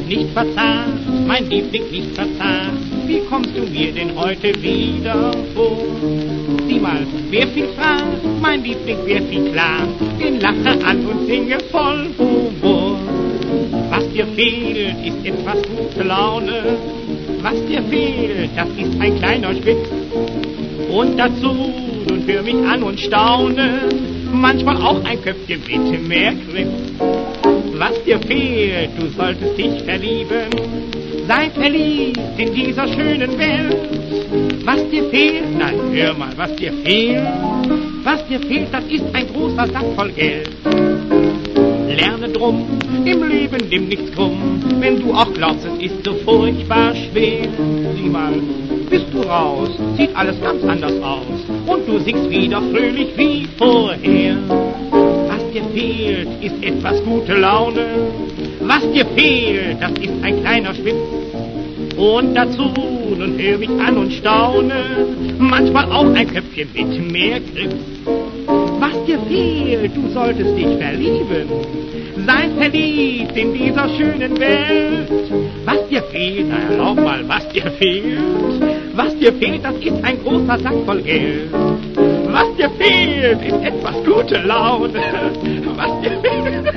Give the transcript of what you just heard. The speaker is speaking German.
nicht verzagt, mein Liebling, nicht verzagt. Wie kommst du mir denn heute wieder vor? Sieh mal, wer viel fragt, mein Liebling, wer viel klagt, den lache an und singe voll Humor. Was dir fehlt, ist etwas gute Laune. Was dir fehlt, das ist ein kleiner Spitz. Und dazu, nun hör mich an und staune, manchmal auch ein Köpfchen mit mehr Griff. Was dir fehlt, du solltest dich verlieben, sei verliebt in dieser schönen Welt. Was dir fehlt, nein, hör mal, was dir fehlt, das ist ein großer Sack voll Geld. Lerne drum, im Leben nimm nichts krumm, wenn du auch glaubst, es ist so furchtbar schwer. Sieh mal, bist du raus, sieht alles ganz anders aus und du singst wieder fröhlich wie vorher. Was dir fehlt, ist etwas gute Laune. Was dir fehlt, das ist ein kleiner Spitz. Und dazu, nun hör mich an und staune, manchmal auch ein Köpfchen mit mehr Griff. Was dir fehlt, du solltest dich verlieben, sei verliebt in dieser schönen Welt. Was dir fehlt, na erlaub mal, was dir fehlt, das ist ein großer Sack voll Geld. Was dir fehlt, ist etwas gute Laune. Was dir fehlt